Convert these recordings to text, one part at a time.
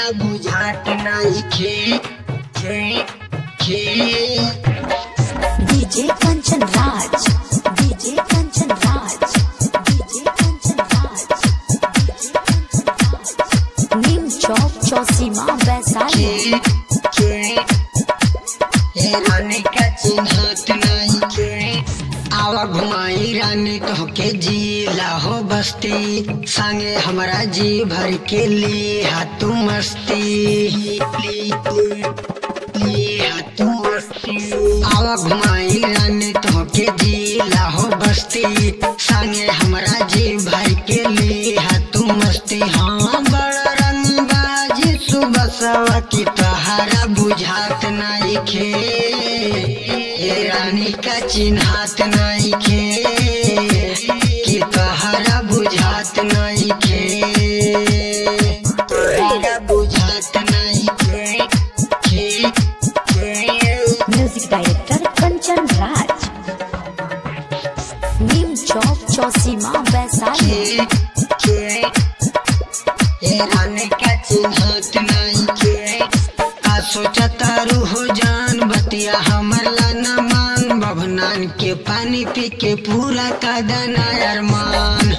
बुझात नहीं खे DJ Kanchan Raj, DJ Kanchan Raj, DJ Kanchan Raj, Neem Chowk Chausima Vaishali. रानी का चिन्हत नहीं खे आवा घुमाई रानी तोहके जिला हो बस्ती संगे हमारा जी भर के ली हाथू मस्ती आवा घुमाई रानी तोहके जिला हो बस्ती संगे हमारा जी भर के ली हाथू मस्ती। हाँ बड़ा रंगबाजी सुबह सवा की तोहरा बुझात नहीं खे रानी का चिन्हात नहीं खे कि तोहरा बुझात नहीं खे तोहरा बुझात नहीं खे म्यूजिक डायरेक्टर कंचन राज, नीम चौक चौसीमा वैशाली। रानी का चिन्हात नहीं खे आ सोचतारू हो जान बतिया हमर लाना मान बभनान के पानी पी के पूरा कादना अरमान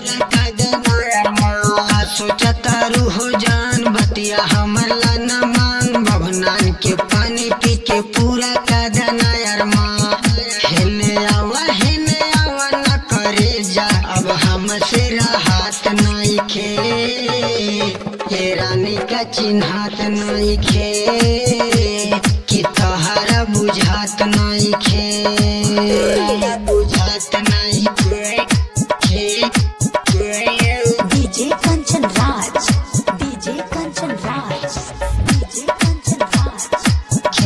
आ सोचतारू हो जान बतिया हमर लाना मान बभनान के पानी पी के पूरा कादना अरमान। हेने आवा न करे जा अब हमसे राहत नहीं खे रानी का चिन्हात नहीं खे कि तोहरा बुझात नहीं खे बुझात नहीं खे DJ Kanchan Raj, DJ Kanchan Raj, DJ Kanchan Raj,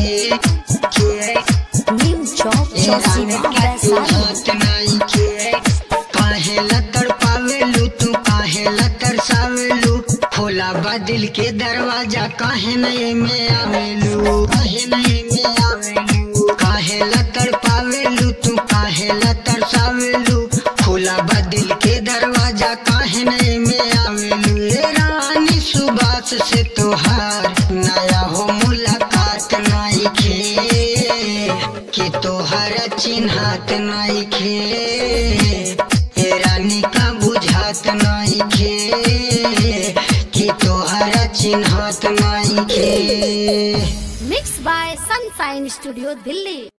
Neem Chowk Chausima Vaishali. काहे लतर पावेलू तू काहे लतर सावेलू खोला बदिल के दरवाजा काहे नहीं में आवेलू काहे नहीं में आवेलू काहे लतर पावेलू तू काहे लतर सावेलू खोला बदिल के दरवाजा काहे नहीं में आवेलू। रानी सुबास से तोहार नया हो मुलाकात नहीं खे कि तोहरा चिन्हात नहीं खे रानी का बुझात नहीं खे कि तोहरा चिन्हात नहीं खे। Mix by Sunshine studio Delhi.